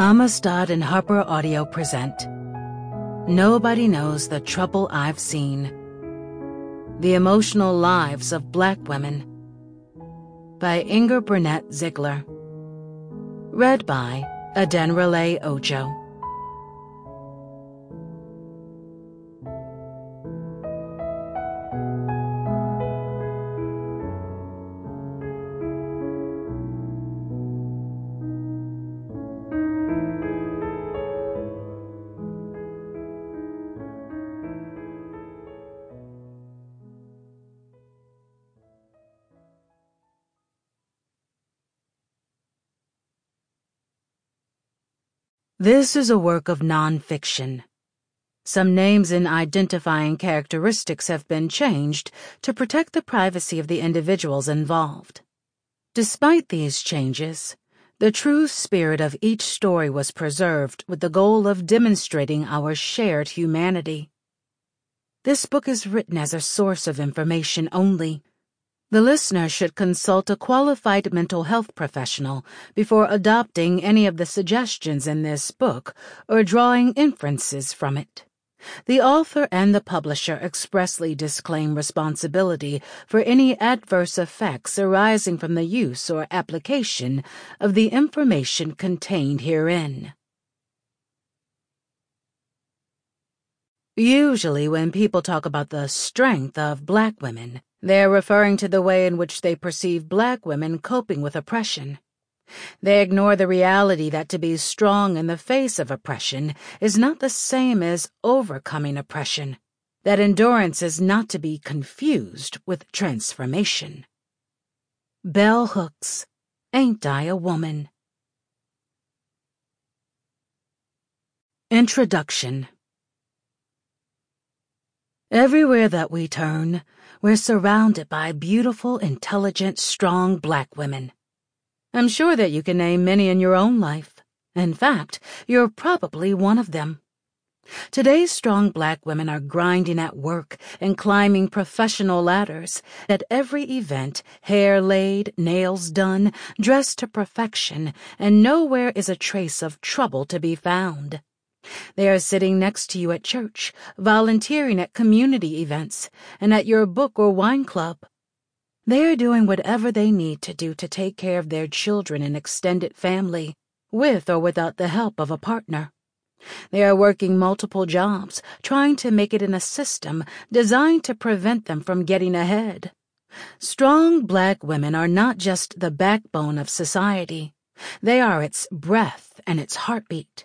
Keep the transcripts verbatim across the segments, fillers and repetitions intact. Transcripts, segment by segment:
Amistad and Harper Audio present Nobody Knows the Trouble I've Seen. The Emotional Lives of Black Women by Inger Burnett Ziegler. Read by Adenrele Ojo. This is a work of nonfiction. Some names and identifying characteristics have been changed to protect the privacy of the individuals involved. Despite these changes, the true spirit of each story was preserved with the goal of demonstrating our shared humanity. This book is written as a source of information only. The listener should consult a qualified mental health professional before adopting any of the suggestions in this book or drawing inferences from it. The author and the publisher expressly disclaim responsibility for any adverse effects arising from the use or application of the information contained herein. Usually, when people talk about the strength of Black women, they're referring to the way in which they perceive Black women coping with oppression. They ignore the reality that to be strong in the face of oppression is not the same as overcoming oppression, that endurance is not to be confused with transformation. Bell Hooks, Ain't I a Woman? Introduction. Everywhere that we turn, we're surrounded by beautiful, intelligent, strong Black women. I'm sure that you can name many in your own life. In fact, you're probably one of them. Today's strong Black women are grinding at work and climbing professional ladders. At every event, hair laid, nails done, dressed to perfection, and nowhere is a trace of trouble to be found. They are sitting next to you at church, volunteering at community events, and at your book or wine club. They are doing whatever they need to do to take care of their children and extended family, with or without the help of a partner. They are working multiple jobs, trying to make it in a system designed to prevent them from getting ahead. Strong Black women are not just the backbone of society. They are its breath and its heartbeat.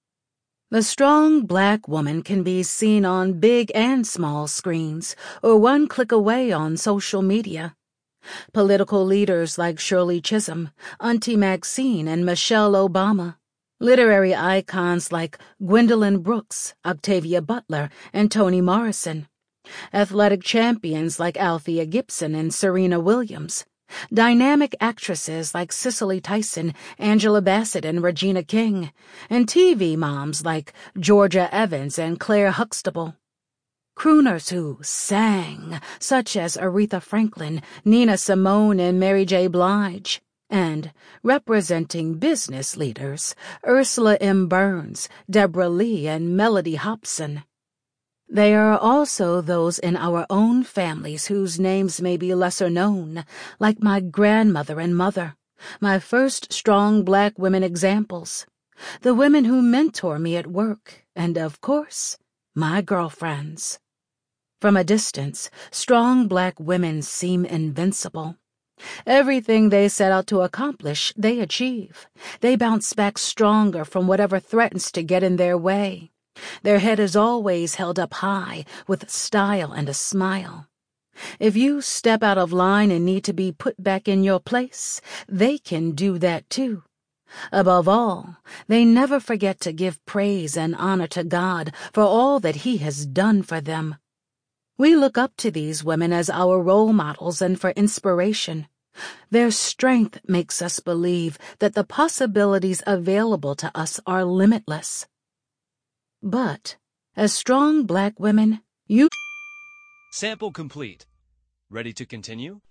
The strong Black woman can be seen on big and small screens, or one click away on social media. Political leaders like Shirley Chisholm, Auntie Maxine, and Michelle Obama. Literary icons like Gwendolyn Brooks, Octavia Butler, and Toni Morrison. Athletic champions like Althea Gibson and Serena Williams. Dynamic actresses like Cicely Tyson, Angela Bassett, and Regina King, and T V moms like Georgia Evans and Claire Huxtable. Crooners who sang, such as Aretha Franklin, Nina Simone, and Mary J. Blige, and representing business leaders, Ursula M. Burns, Deborah Lee, and Melody Hobson. They are also those in our own families whose names may be lesser known, like my grandmother and mother, my first strong Black women examples, the women who mentor me at work, and, of course, my girlfriends. From a distance, strong Black women seem invincible. Everything they set out to accomplish, they achieve. They bounce back stronger from whatever threatens to get in their way. Their head is always held up high, with style and a smile. If you step out of line and need to be put back in your place, they can do that too. Above all, they never forget to give praise and honor to God for all that He has done for them. We look up to these women as our role models and for inspiration. Their strength makes us believe that the possibilities available to us are limitless. But, as strong Black women, you... Sample complete. Ready to continue?